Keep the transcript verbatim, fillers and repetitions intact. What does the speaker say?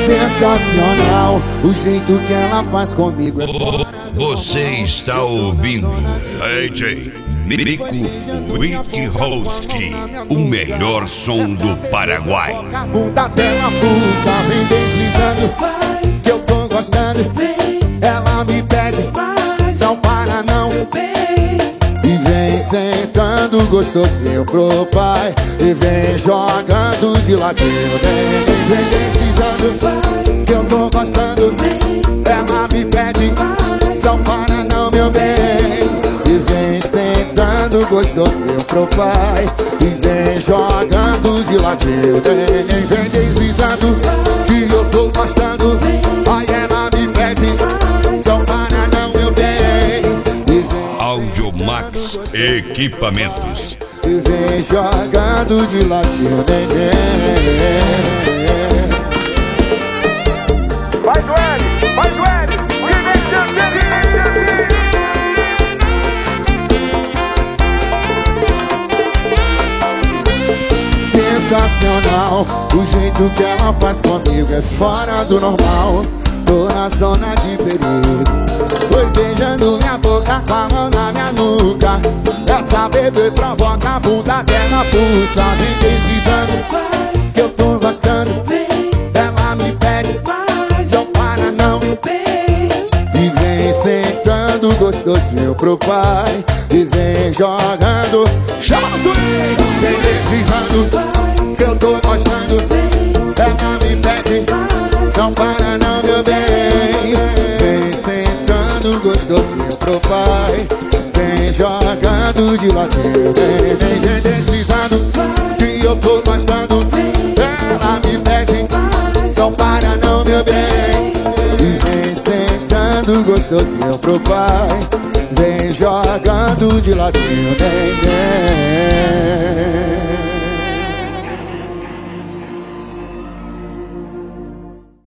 Sensacional, o jeito que ela faz comigo é fora. Você está ouvindo D J Nico Witchowski, o melhor som do Paraguai. A bunda dela pulsa, vem deslizando, que eu tô gostando. Ela me pede, não para não. E vem sentando gostosinho pro pai, e vem jogando de ladinho. Vem, vem, vem deslizando, que eu tô gostando. Ela me pede, não para não, meu bem. E vem sentando gostosinho pro pai, e vem jogando de ladinho. Vem, vem deslizando, que eu tô gostando. Aí ela me pede, não para não, meu bem. Audiomax Equipamentos. E vem jogando de ladinho. Vem, vem. Faz o L, faz o L, que vem sensacional, o jeito que ela faz comigo é fora do normal. Tô na zona de perigo, foi beijando minha boca com a mão na minha nuca. Essa bebê provoca, a bunda dela pulsa, vem deslizando, que eu tô gostando. Ela me pede, não para não. E vem sentando gostosinho pro pai, e vem jogando. Chama no swing! Vem deslizando, que eu tô gostando. Ela me pede, não para não, meu bem. Vem sentando gostosinho pro pai, vem jogando de ladinho. Vem, vem, vem deslizando, que eu tô gostando. Ela me pede, não para não, meu bem. E vem sentando gostosinho pro pai, vem jogando de ladinho. Vem, vem.